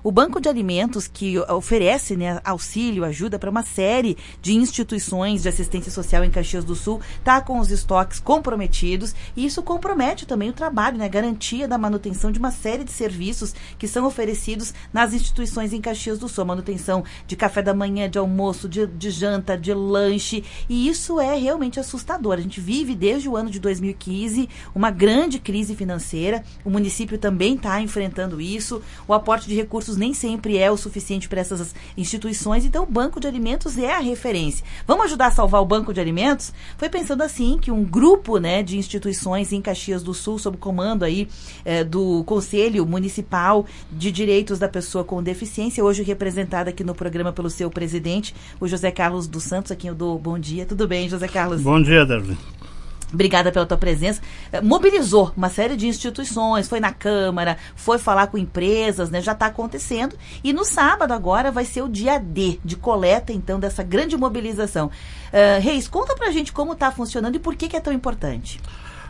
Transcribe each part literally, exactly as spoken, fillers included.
o Banco de Alimentos, que oferece, né, auxílio, ajuda para uma série de instituições de assistência social em Caxias do Sul, está com os estoques comprometidos, e isso compromete também o trabalho, né, a garantia da manutenção de uma série de serviços que são oferecidos nas instituições em Caxias do Sul, manutenção de café da manhã, de almoço, de, de janta, de lanche, e isso é realmente assustador. A gente vive desde o ano de dois mil e quinze uma grande crise financeira, o município também está enfrentando isso, o aporte de recursos nem sempre é o suficiente para essas instituições, então o Banco de Alimentos é a referência. Vamos ajudar a salvar o Banco de Alimentos? Foi pensando assim que um grupo, né, de instituições em Caxias do Sul, sob comando aí eh, do Conselho Municipal de Direitos da Pessoa com Deficiência, hoje representada aqui no programa pelo seu presidente, o José Carlos dos Santos, a quem eu dou bom dia. Tudo bem, José Carlos? Bom dia, Darlene. Obrigada pela tua presença. Mobilizou uma série de instituições, foi na Câmara, foi falar com empresas, né? Já está acontecendo. E no sábado agora vai ser o dia D, de coleta, então, dessa grande mobilização. Uh, Reis, conta pra gente como está funcionando e por que, que é tão importante.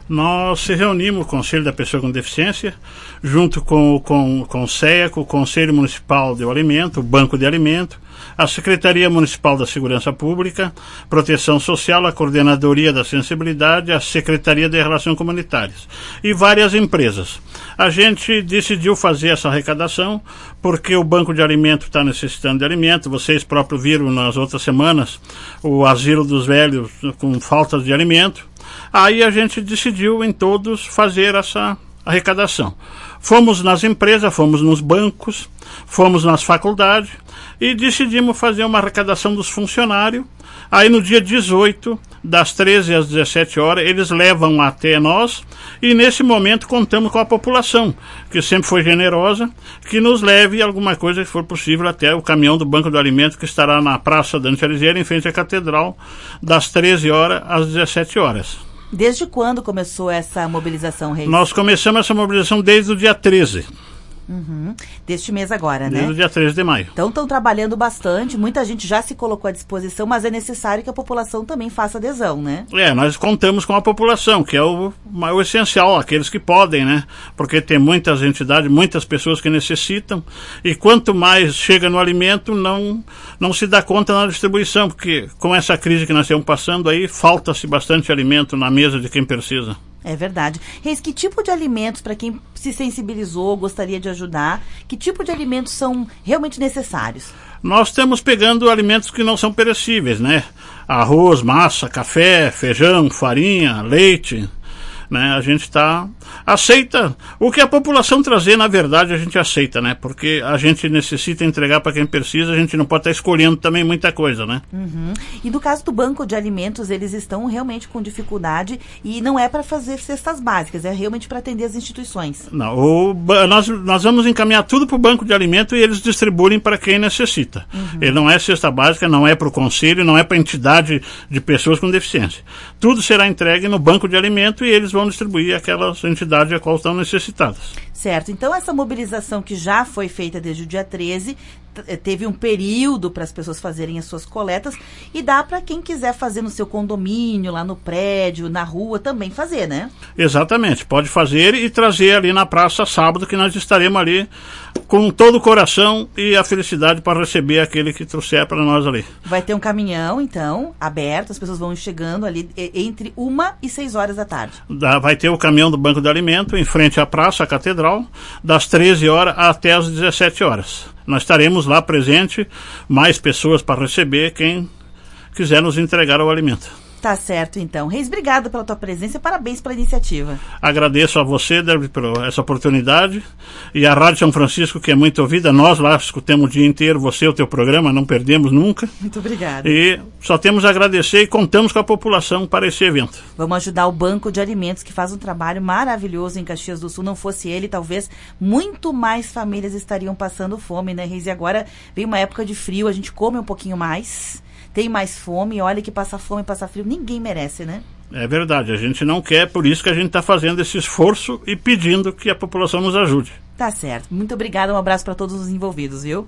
Nós se reunimos, o Conselho da Pessoa com Deficiência, junto com, com, com o C E A, com o Conselho Municipal do Alimento, o Banco de Alimento, a Secretaria Municipal da Segurança Pública, Proteção Social, a Coordenadoria da Sensibilidade, a Secretaria de Relações Comunitárias e várias empresas. A gente decidiu fazer essa arrecadação porque o Banco de Alimento está necessitando de alimento. Vocês próprios viram nas outras semanas o asilo dos velhos com falta de alimento. Aí a gente decidiu em todos fazer essa arrecadação. Fomos nas empresas, fomos nos bancos, fomos nas faculdades e decidimos fazer uma arrecadação dos funcionários. Aí no dia dezoito, das treze às dezessete horas, eles levam até nós e nesse momento contamos com a população, que sempre foi generosa, que nos leve alguma coisa que for possível até o caminhão do Banco do Alimento, que estará na Praça Dante Alighieri, em frente à Catedral, das treze horas às dezessete horas. Desde quando começou essa mobilização, Reis? Nós começamos essa mobilização desde o dia treze. Uhum. Deste mês agora, né? Desde o dia treze de maio. Então estão trabalhando bastante, muita gente já se colocou à disposição, mas é necessário que a população também faça adesão, né? É, nós contamos com a população, que é o, o essencial, aqueles que podem, né? Porque tem muitas entidades, muitas pessoas que necessitam, e quanto mais chega no alimento, não, não se dá conta na distribuição, porque com essa crise que nós estamos passando aí, falta-se bastante alimento na mesa de quem precisa. É verdade. Reis, que tipo de alimentos, para quem se sensibilizou, gostaria de ajudar, que tipo de alimentos são realmente necessários? Nós estamos pegando alimentos que não são perecíveis, né? Arroz, massa, café, feijão, farinha, leite, né? A gente está... aceita. O que a população trazer, na verdade, a gente aceita, né? Porque a gente necessita entregar para quem precisa, a gente não pode estar escolhendo também muita coisa, né? Uhum. E no caso do Banco de Alimentos, eles estão realmente com dificuldade e não é para fazer cestas básicas, é realmente para atender as instituições. Não, o, nós, nós vamos encaminhar tudo para o Banco de Alimento e eles distribuem para quem necessita. Uhum. Ele não é cesta básica, não é para o Conselho, não é para a entidade de pessoas com deficiência. Tudo será entregue no Banco de Alimento e eles vão distribuir aquelas entidades a qual estão necessitadas. Certo. Então, essa mobilização que já foi feita desde o dia treze, teve um período para as pessoas fazerem as suas coletas e dá para quem quiser fazer no seu condomínio, lá no prédio, na rua, também fazer, né? Exatamente. Pode fazer e trazer ali na praça sábado, que nós estaremos ali com todo o coração e a felicidade para receber aquele que trouxer para nós ali. Vai ter um caminhão, então, aberto, as pessoas vão chegando ali entre uma e seis horas da tarde. Vai ter o caminhão do Banco de Alimento em frente à praça, à Catedral, das treze horas até as dezessete horas. Nós estaremos lá presente, mais pessoas para receber quem quiser nos entregar o alimento. Tá certo, então. Reis, obrigado pela tua presença e parabéns pela iniciativa. Agradeço a você, Derby, por essa oportunidade. E a Rádio São Francisco, que é muito ouvida. Nós lá escutamos o dia inteiro, você, o teu programa, não perdemos nunca. Muito obrigada. E só temos a agradecer e contamos com a população para esse evento. Vamos ajudar o Banco de Alimentos, que faz um trabalho maravilhoso em Caxias do Sul. Não fosse ele, talvez muito mais famílias estariam passando fome, né, Reis? E agora vem uma época de frio, a gente come um pouquinho mais, tem mais fome, olha que passar fome, passar frio, ninguém merece, né? É verdade, a gente não quer, por isso que a gente está fazendo esse esforço e pedindo que a população nos ajude. Tá certo. Muito obrigada, um abraço para todos os envolvidos, viu?